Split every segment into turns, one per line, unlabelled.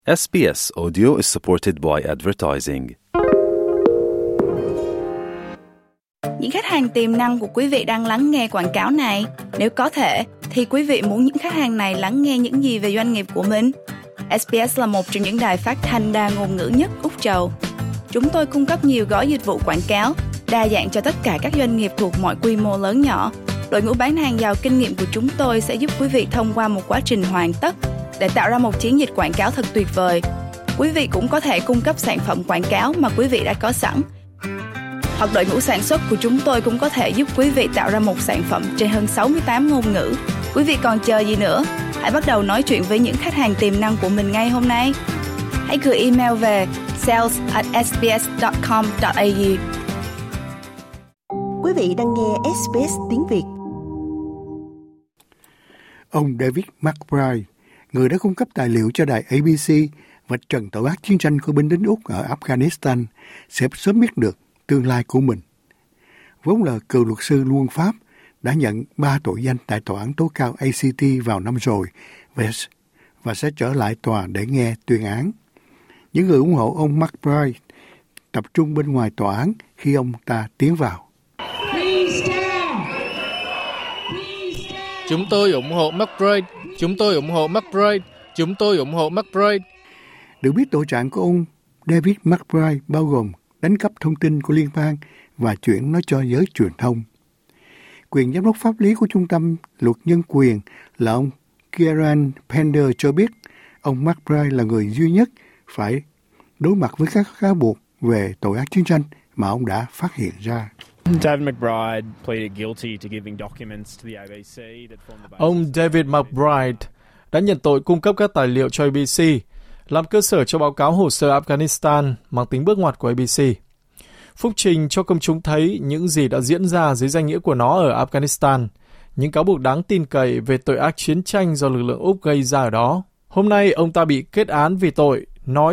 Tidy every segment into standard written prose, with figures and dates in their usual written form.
SBS Audio is supported by advertising.
Những khách hàng tiềm năng của quý vị đang lắng nghe quảng cáo này. Nếu có thể, thì quý vị muốn những khách hàng này lắng nghe những gì về doanh nghiệp của mình? SBS là một trong những đài phát thanh đa ngôn ngữ nhất Úc Châu. Chúng tôi cung cấp nhiều gói dịch vụ quảng cáo, đa dạng cho tất cả các doanh nghiệp thuộc mọi quy mô lớn nhỏ. Đội ngũ bán hàng giàu kinh nghiệm của chúng tôi sẽ giúp quý vị thông qua một quá trình hoàn tất để tạo ra một chiến dịch quảng cáo thật tuyệt vời. Quý vị cũng có thể cung cấp sản phẩm quảng cáo mà quý vị đã có sẵn. Hoặc đội ngũ sản xuất của chúng tôi cũng có thể giúp quý vị tạo ra một sản phẩm trên hơn 68 ngôn ngữ. Quý vị còn chờ gì nữa? Hãy bắt đầu nói chuyện với những khách hàng tiềm năng của mình ngay hôm nay. Hãy gửi email về sales@sbs.com.au.
Quý vị đang nghe SBS tiếng Việt.
Ông David McBride, người đã cung cấp tài liệu cho đài ABC vạch trần tội ác chiến tranh của binh lính Úc ở Afghanistan, sẽ sớm biết được tương lai của mình. Vốn là cựu luật sư luân pháp, đã nhận 3 tội danh tại tòa án tối cao ACT vào năm rồi và sẽ trở lại tòa để nghe tuyên án. Những người ủng hộ ông McBride tập trung bên ngoài tòa án khi ông ta tiến vào.
Chúng tôi ủng hộ McBride, chúng tôi ủng hộ McBride, chúng tôi ủng hộ McBride.
Được biết tội trạng của ông David McBride bao gồm đánh cắp thông tin của liên bang và chuyển nó cho giới truyền thông. Quyền giám đốc pháp lý của Trung tâm Luật Nhân quyền là ông Kieran Pender cho biết ông McBride là người duy nhất phải đối mặt với các cáo buộc về tội ác chiến tranh mà ông đã phát hiện ra.
Ông David McBride đã nhận tội cung cấp các tài liệu cho ABC, làm cơ sở cho báo cáo hồ sơ Afghanistan mang tính bước ngoặt của ABC. Phúc trình cho công chúng thấy những gì đã diễn ra dưới danh nghĩa của nó ở Afghanistan, những cáo buộc đáng tin cậy về tội ác chiến tranh do lực lượng Úc gây ra ở đó. Hôm nay, ông ta bị kết án vì tội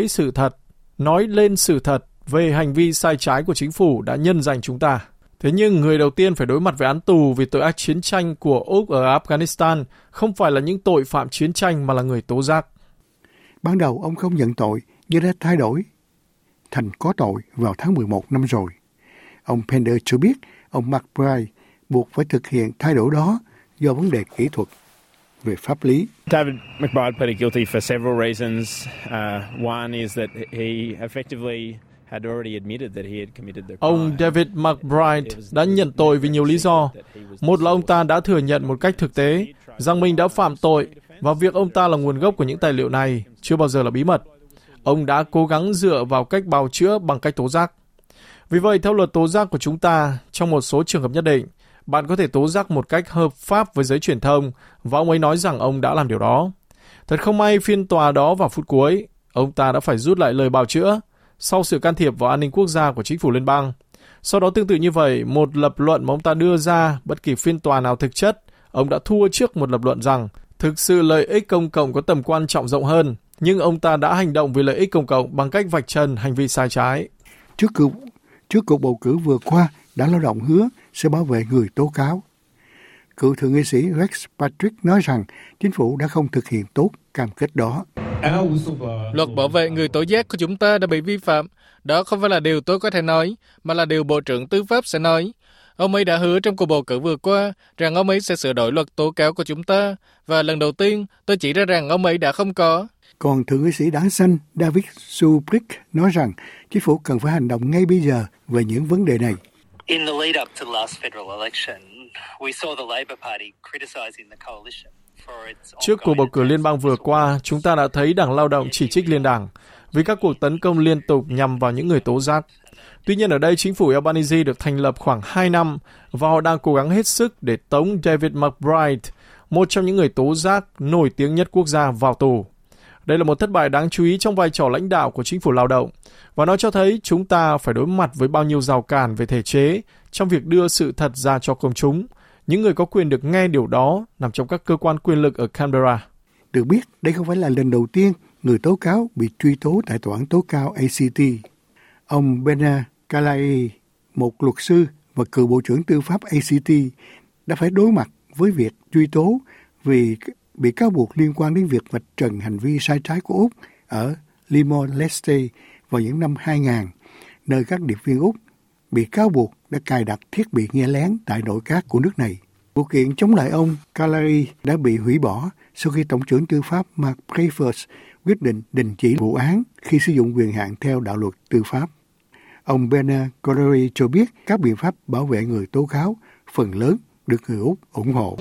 nói lên sự thật về hành vi sai trái của chính phủ đã nhân danh chúng ta. Thế nhưng người đầu tiên phải đối mặt với án tù vì tội ác chiến tranh của Úc ở Afghanistan không phải là những tội phạm chiến tranh mà là người tố giác.
Ban đầu ông không nhận tội nhưng đã thay đổi thành có tội vào tháng 11 năm rồi. Ông Pender cho biết ông McBride buộc phải thực hiện thay đổi đó do vấn đề kỹ thuật về pháp lý.
David McBride pleaded guilty for several reasons. One is that he effectively had already admitted that he had committed the crime.
Ông David McBride đã nhận tội vì nhiều lý do. Một là ông ta đã thừa nhận một cách thực tế rằng mình đã phạm tội và việc ông ta là nguồn gốc của những tài liệu này chưa bao giờ là bí mật. Ông đã cố gắng dựa vào cách bào chữa bằng cách tố giác. Vì vậy, theo luật tố giác của chúng ta, trong một số trường hợp nhất định, bạn có thể tố giác một cách hợp pháp với giới truyền thông và ông ấy nói rằng ông đã làm điều đó. Thật không may, phiên tòa đó vào phút cuối, ông ta đã phải rút lại lời bào chữa sau sự can thiệp vào an ninh quốc gia của chính phủ liên bang. Sau đó tương tự như vậy, một lập luận mà ông ta đưa ra bất kỳ phiên tòa nào thực chất, ông đã thua trước một lập luận rằng thực sự lợi ích công cộng có tầm quan trọng rộng hơn, nhưng ông ta đã hành động vì lợi ích công cộng bằng cách vạch trần hành vi sai trái.
Trước cuộc bầu cử vừa qua, Đảng Lao động hứa sẽ bảo vệ người tố cáo. Cựu thượng nghị sĩ Rex Patrick nói rằng chính phủ đã không thực hiện tốt cam kết đó.
Luật bảo vệ người tố giác của chúng ta đã bị vi phạm. Đó không phải là điều tôi có thể nói, mà là điều Bộ trưởng Tư pháp sẽ nói. Ông ấy đã hứa trong cuộc bầu cử vừa qua rằng ông ấy sẽ sửa đổi luật tố cáo của chúng ta, và lần đầu tiên tôi chỉ ra rằng ông ấy đã không có.
Còn thượng nghị sĩ Đảng Xanh David Subrick nói rằng chính phủ cần phải hành động ngay bây giờ về những vấn đề này.
In the lead up to the last federal election, we saw the Labor Party criticizing the coalition.
Trước cuộc bầu cử liên bang vừa qua, chúng ta đã thấy Đảng Lao động chỉ trích liên đảng vì các cuộc tấn công liên tục nhằm vào những người tố giác. Tuy nhiên ở đây, chính phủ Albanese được thành lập khoảng 2 năm và họ đang cố gắng hết sức để tống David McBride, một trong những người tố giác nổi tiếng nhất quốc gia, vào tù. Đây là một thất bại đáng chú ý trong vai trò lãnh đạo của chính phủ lao động, và nó cho thấy chúng ta phải đối mặt với bao nhiêu rào cản về thể chế trong việc đưa sự thật ra cho công chúng. Những người có quyền được nghe điều đó nằm trong các cơ quan quyền lực ở Canberra.
Được biết, đây không phải là lần đầu tiên người tố cáo bị truy tố tại tòa án tối cao ACT. Ông Bena Kalai, một luật sư và cựu Bộ trưởng Tư pháp ACT, đã phải đối mặt với việc truy tố vì bị cáo buộc liên quan đến việc vạch trần hành vi sai trái của Úc ở Timor-Leste vào những năm 2000, nơi các điệp viên Úc bị cáo buộc đã cài đặt thiết bị nghe lén tại nội các của nước này. Vụ kiện chống lại ông Calari đã bị hủy bỏ sau khi Tổng trưởng Tư pháp Mark Dreyfus quyết định đình chỉ vụ án khi sử dụng quyền hạn theo đạo luật tư pháp. Ông Bernard Calari cho biết các biện pháp bảo vệ người tố cáo phần lớn được người Úc ủng hộ.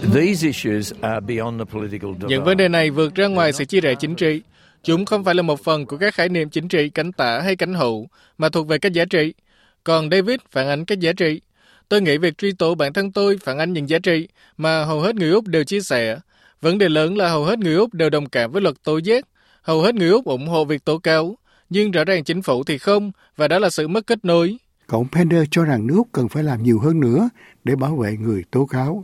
Những vấn đề này vượt ra ngoài sự chia rẽ chính trị. Chúng không phải là một phần của các khái niệm chính trị cánh tả hay cánh hữu, mà thuộc về các giá trị. Còn David phản ánh các giá trị. Tôi nghĩ việc truy tố bản thân tôi phản ánh những giá trị mà hầu hết người Úc đều chia sẻ. Vấn đề lớn là hầu hết người Úc đều đồng cảm với luật tố giác. Hầu hết người Úc ủng hộ việc tố cáo. Nhưng rõ ràng chính phủ thì không, và đó là sự mất kết nối.
Cậu Pender cho rằng nước Úc cần phải làm nhiều hơn nữa để bảo vệ người tố cáo.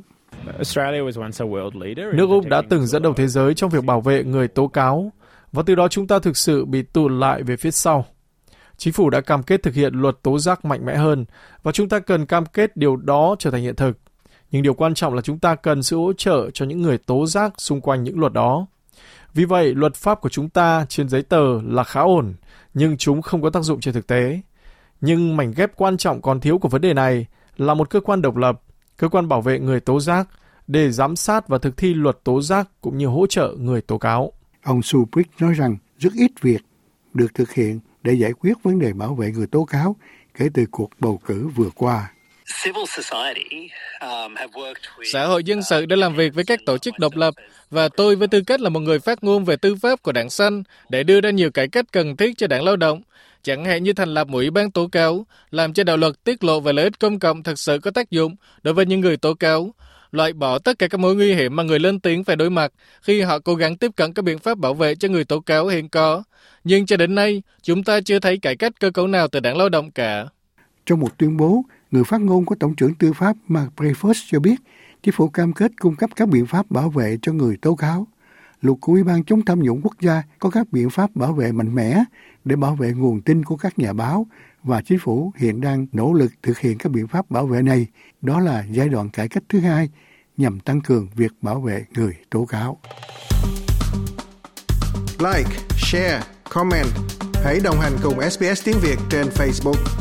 Nước Úc đã từng dẫn đầu thế giới trong việc bảo vệ người tố cáo, và từ đó chúng ta thực sự bị tụt lại về phía sau. Chính phủ đã cam kết thực hiện luật tố giác mạnh mẽ hơn, và chúng ta cần cam kết điều đó trở thành hiện thực. Nhưng điều quan trọng là chúng ta cần sự hỗ trợ cho những người tố giác xung quanh những luật đó. Vì vậy, luật pháp của chúng ta trên giấy tờ là khá ổn, nhưng chúng không có tác dụng trên thực tế. Nhưng mảnh ghép quan trọng còn thiếu của vấn đề này là một cơ quan độc lập, cơ quan bảo vệ người tố giác, để giám sát và thực thi luật tố giác cũng như hỗ trợ người tố cáo.
Ông Subrick nói rằng rất ít việc được thực hiện để giải quyết vấn đề bảo vệ người tố cáo kể từ cuộc bầu cử vừa qua.
Xã hội dân sự đã làm việc với các tổ chức độc lập, và tôi với tư cách là một người phát ngôn về tư pháp của Đảng Xanh để đưa ra nhiều cải cách cần thiết cho Đảng Lao động, chẳng hạn như thành lập một ủy ban tố cáo, làm cho đạo luật tiết lộ về lợi ích công cộng thực sự có tác dụng đối với những người tố cáo, loại bỏ tất cả các mối nguy hiểm mà người lên tiếng phải đối mặt khi họ cố gắng tiếp cận các biện pháp bảo vệ cho người tố cáo hiện có. Nhưng cho đến nay, chúng ta chưa thấy cải cách cơ cấu nào từ Đảng Lao động cả.
Trong một tuyên bố, người phát ngôn của Tổng trưởng Tư pháp Mark Dreyfus cho biết chính phủ cam kết cung cấp các biện pháp bảo vệ cho người tố cáo. Luật của Ủy ban chống tham nhũng quốc gia có các biện pháp bảo vệ mạnh mẽ để bảo vệ nguồn tin của các nhà báo, và chính phủ hiện đang nỗ lực thực hiện các biện pháp bảo vệ này. Đó là giai đoạn cải cách thứ hai nhằm tăng cường việc bảo vệ người tố cáo.
Like, share, comment. Hãy đồng hành cùng SBS tiếng Việt trên Facebook.